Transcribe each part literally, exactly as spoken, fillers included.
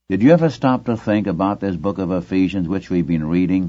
Did you ever stop to think about this book of Ephesians which we've been reading?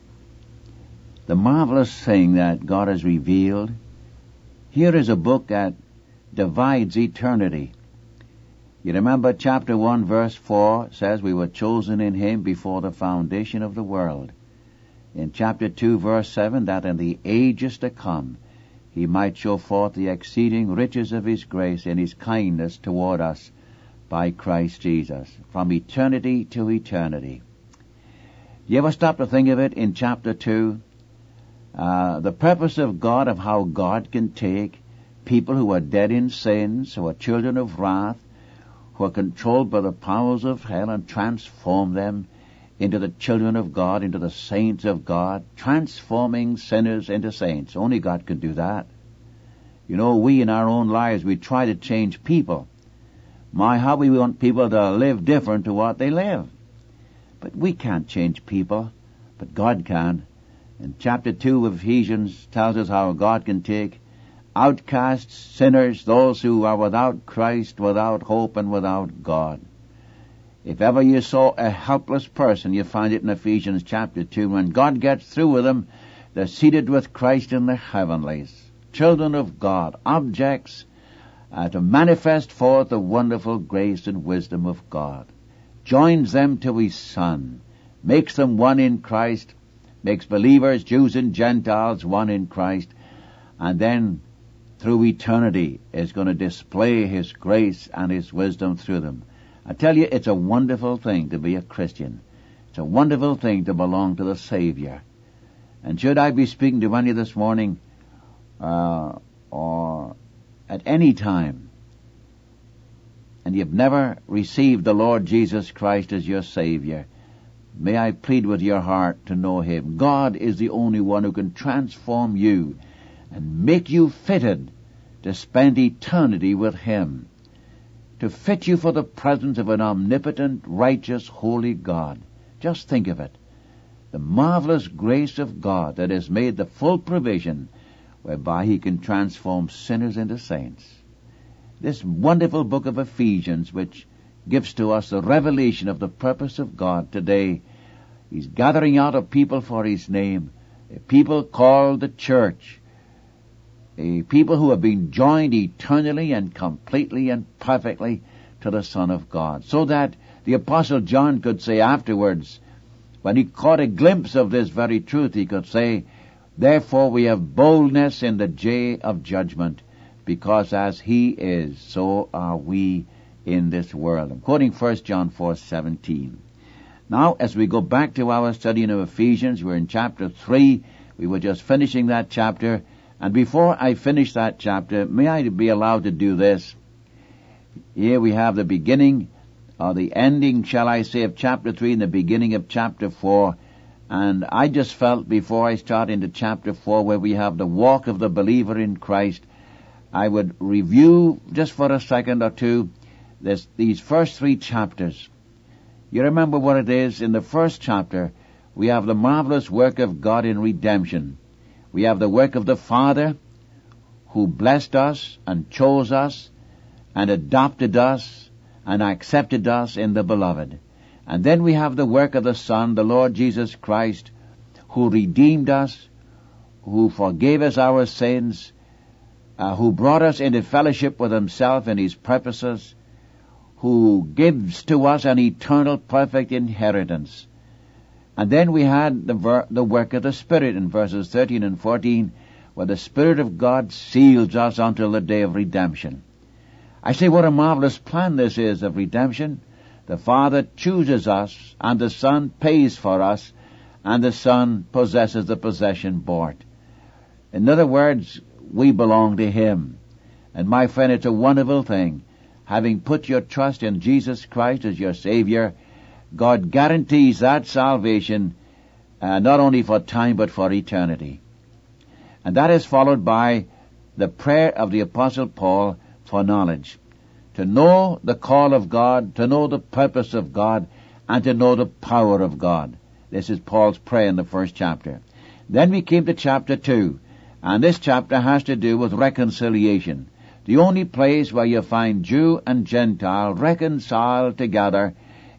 The marvelous thing that God has revealed. Here is a book that divides eternity. You remember chapter one verse four says we were chosen in Him before the foundation of the world. In chapter two verse seven, that in the ages to come He might show forth the exceeding riches of His grace and His kindness toward us by Christ Jesus, from eternity to eternity. You ever stop to think of it in chapter two? Uh, the purpose of God, of how God can take people who are dead in sins, who are children of wrath, who are controlled by the powers of hell, and transform them into the children of God, into the saints of God, transforming sinners into saints. Only God can do that. You know, we in our own lives, we try to change people. My, how we want people to live different to what they live. But we can't change people, but God can. And chapter two of Ephesians tells us how God can take outcasts, sinners, those who are without Christ, without hope, and without God. If ever you saw a helpless person, you find it in Ephesians chapter two. When God gets through with them, they're seated with Christ in the heavenlies. Children of God, objects uh, to manifest forth the wonderful grace and wisdom of God. Joins them to His Son. Makes them one in Christ. Makes believers, Jews and Gentiles, one in Christ. And then, through eternity, is going to display His grace and His wisdom through them. I tell you, it's a wonderful thing to be a Christian. It's a wonderful thing to belong to the Savior. And should I be speaking to any this morning, uh, or at any time, and you've never received the Lord Jesus Christ as your Savior, may I plead with your heart to know Him. God is the only one who can transform you and make you fitted to spend eternity with Him, to fit you for the presence of an omnipotent, righteous, holy God. Just think of it. The marvelous grace of God that has made the full provision whereby He can transform sinners into saints. This wonderful book of Ephesians, which gives to us the revelation of the purpose of God today. He's gathering out a people for His name, a people called the church, a people who have been joined eternally and completely and perfectly to the Son of God, so that the Apostle John could say afterwards, when he caught a glimpse of this very truth, he could say, "Therefore we have boldness in the day of judgment, because as He is, so are we in this world." I'm quoting First John four seventeen. Now, as we go back to our study of Ephesians, we're in chapter three. We were just finishing that chapter. And before I finish that chapter, may I be allowed to do this? Here we have the beginning, or the ending, shall I say, of chapter three and the beginning of chapter four. And I just felt before I start into chapter four, where we have the walk of the believer in Christ, I would review just for a second or two this, these first three chapters. You remember what it is? In the first chapter, we have the marvelous work of God in redemption. We have the work of the Father who blessed us and chose us and adopted us and accepted us in the Beloved. And then we have the work of the Son, the Lord Jesus Christ, who redeemed us, who forgave us our sins, uh, who brought us into fellowship with Himself and His purposes, who gives to us an eternal perfect inheritance. And then we had the, ver- the work of the Spirit in verses thirteen and fourteen, where the Spirit of God seals us until the day of redemption. I say, what a marvelous plan this is of redemption. The Father chooses us, and the Son pays for us, and the Son possesses the possession bought. In other words, we belong to Him. And my friend, it's a wonderful thing. Having put your trust in Jesus Christ as your Savior, God guarantees that salvation uh, not only for time but for eternity. And that is followed by the prayer of the Apostle Paul for knowledge. To know the call of God, to know the purpose of God, and to know the power of God. This is Paul's prayer in the first chapter. Then we came to chapter two, and this chapter has to do with reconciliation. The only place where you find Jew and Gentile reconciled together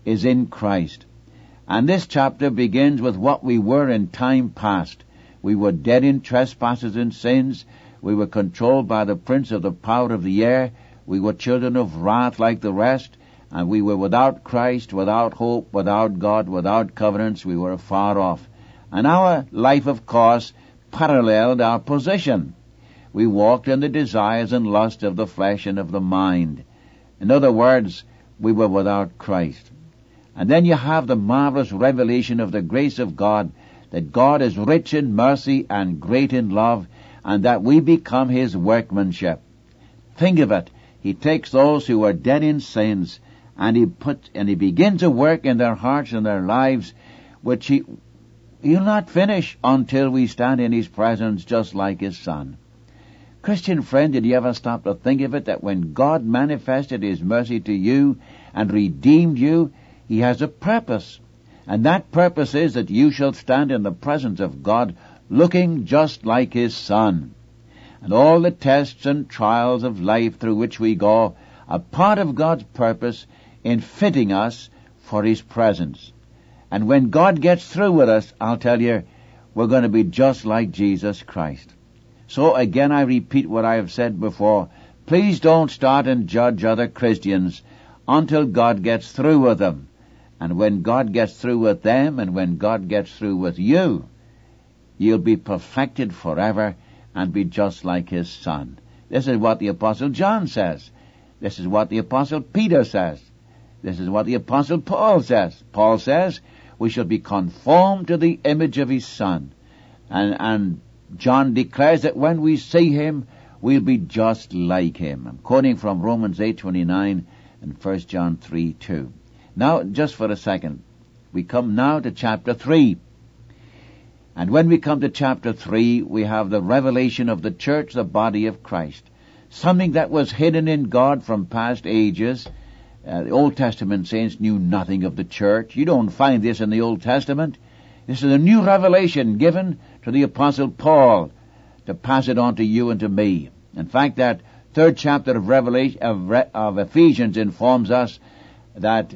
is in Christ. And this chapter begins with what we were in time past. We were dead in trespasses and sins. We were controlled by the prince of the power of the air. We were children of wrath like the rest. And we were without Christ, without hope, without God, without covenants. We were far off. And our life, of course, paralleled our position. We walked in the desires and lust of the flesh and of the mind. In other words, we were without Christ. And then you have the marvelous revelation of the grace of God, that God is rich in mercy and great in love, and that we become His workmanship. Think of it. He takes those who are dead in sins, and He puts, and He begins a work in their hearts and their lives, which He, He'll not finish until we stand in His presence just like His Son. Christian friend, did you ever stop to think of it, that when God manifested His mercy to you and redeemed you, He has a purpose. And that purpose is that you shall stand in the presence of God looking just like His Son. And all the tests and trials of life through which we go are part of God's purpose in fitting us for His presence. And when God gets through with us, I'll tell you, we're going to be just like Jesus Christ. So again, I repeat what I have said before. Please don't start and judge other Christians until God gets through with them. And when God gets through with them, and when God gets through with you, you'll be perfected forever and be just like His Son. This is what the Apostle John says. This is what the Apostle Peter says. This is what the Apostle Paul says. Paul says, we shall be conformed to the image of His Son. And, and John declares that when we see Him, we'll be just like Him. I'm quoting from Romans eight twenty-nine and First John three two. Now, just for a second, we come now to chapter three. And when we come to chapter three, we have the revelation of the church, the body of Christ. Something that was hidden in God from past ages. Uh, the Old Testament saints knew nothing of the church. You don't find this in the Old Testament. This is a new revelation given to the Apostle Paul to pass it on to you and to me. In fact, that third chapter of Revelation of, Re- of Ephesians informs us that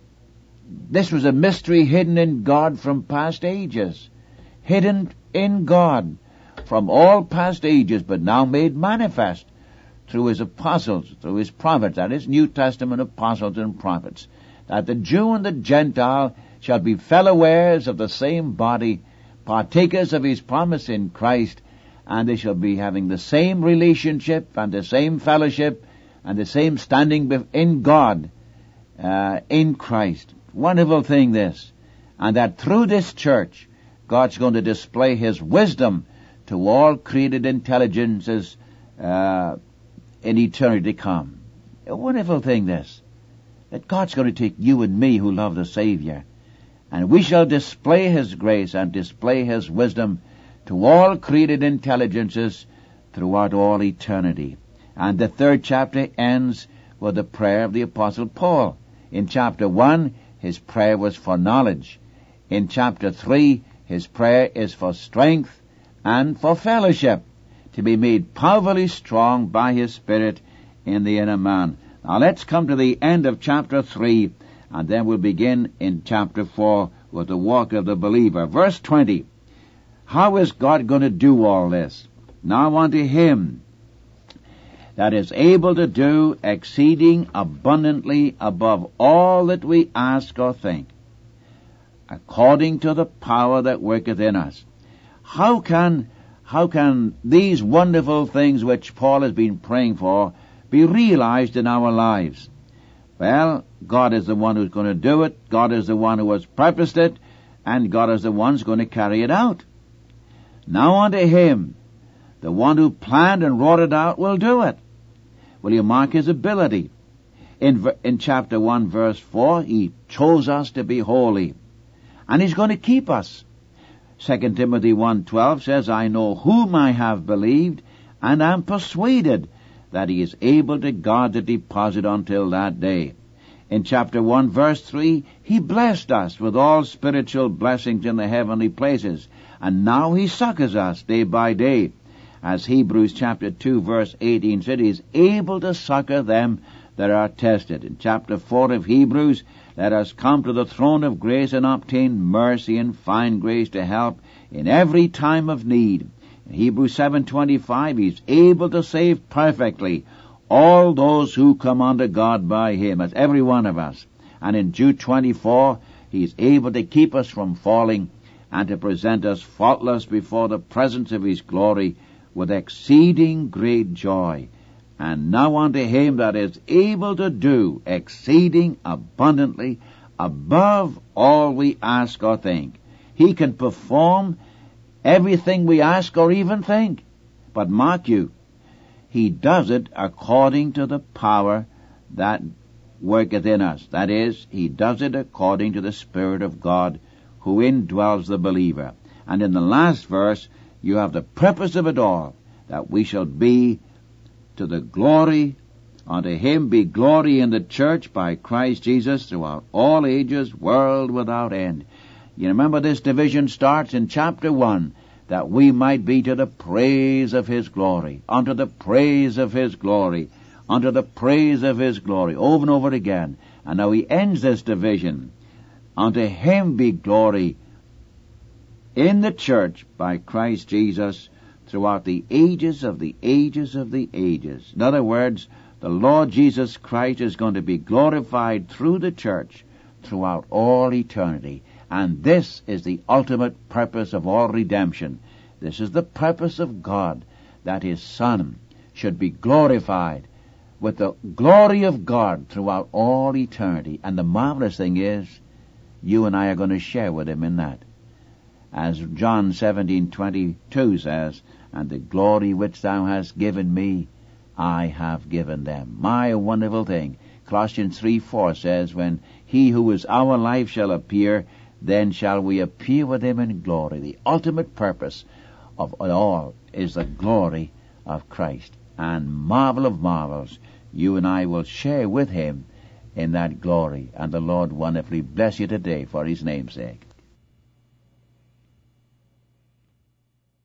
this was a mystery hidden in God from past ages. Hidden in God from all past ages, but now made manifest through His apostles, through His prophets, that is New Testament apostles and prophets, that the Jew and the Gentile shall be fellow heirs of the same body, partakers of His promise in Christ, and they shall be having the same relationship and the same fellowship and the same standing in God, uh, in Christ. Wonderful thing this. And that through this church, God's going to display His wisdom to all created intelligences uh, in eternity to come. A wonderful thing this. That God's going to take you and me who love the Savior, and we shall display His grace and display His wisdom to all created intelligences throughout all eternity. And the third chapter ends with the prayer of the Apostle Paul. In chapter one, his prayer was for knowledge. In chapter three, his prayer is for strength and for fellowship, to be made powerfully strong by His Spirit in the inner man. Now let's come to the end of chapter three, and then we'll begin in chapter four with the walk of the believer. Verse twenty. How is God going to do all this? Now unto Him that is able to do exceeding abundantly above all that we ask or think, according to the power that worketh in us. How can, how can these wonderful things which Paul has been praying for be realized in our lives? Well, God is the one who's going to do it. God is the one who has purposed it, and God is the one who's going to carry it out. Now unto Him, the one who planned and wrought it out, will do it. Will you mark His ability? In, in chapter one, verse four, He chose us to be holy, and He's going to keep us. Second Timothy one twelve says, I know whom I have believed, and am persuaded that He is able to guard the deposit until that day. In chapter one, verse three, He blessed us with all spiritual blessings in the heavenly places, and now He succors us day by day. As Hebrews chapter two, verse eighteen said, He is able to succor them that are tested. In chapter four of Hebrews, Let us come to the throne of grace and obtain mercy and find grace to help in every time of need. In Hebrews seven twenty-five, He's able to save perfectly all those who come unto God by Him. That's every one of us. And in Jude twenty-four, He's able to keep us from falling and to present us faultless before the presence of His glory with exceeding great joy. And now unto Him that is able to do exceeding abundantly above all we ask or think. He can perform everything we ask or even think. But mark you, He does it according to the power that worketh in us. That is, He does it according to the Spirit of God who indwells the believer. And in the last verse, you have the purpose of it all, that we shall be to the glory, unto Him be glory in the church by Christ Jesus throughout all ages, world without end. You remember this division starts in chapter one, that we might be to the praise of His glory, unto the praise of His glory, unto the praise of His glory, over and over again. And now He ends this division. Unto Him be glory in the church by Christ Jesus throughout the ages of the ages of the ages. In other words, the Lord Jesus Christ is going to be glorified through the church throughout all eternity. And this is the ultimate purpose of all redemption. This is the purpose of God, that His Son should be glorified with the glory of God throughout all eternity. And the marvelous thing is, you and I are going to share with Him in that. As John seventeen twenty-two says, and the glory which Thou hast given me, I have given them. My wonderful thing. Colossians three four says, when He who is our life shall appear, then shall we appear with Him in glory. The ultimate purpose of it all is the glory of Christ. And marvel of marvels, you and I will share with Him in that glory. And the Lord wonderfully bless you today for His name's sake.